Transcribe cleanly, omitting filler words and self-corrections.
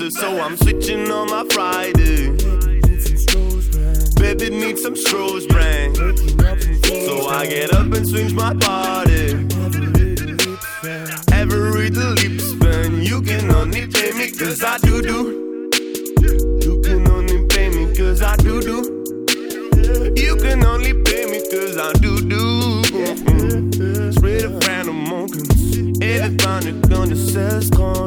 So I'm switching on my Friday. Baby needs some Stroh's brand. So I get up and swing my body. Every leap spin. You can only pay me cause I do. You can only pay me cause I do. You can only pay me cause I do. Spread a fan of monkey. Et le temps de quand de 16 ans.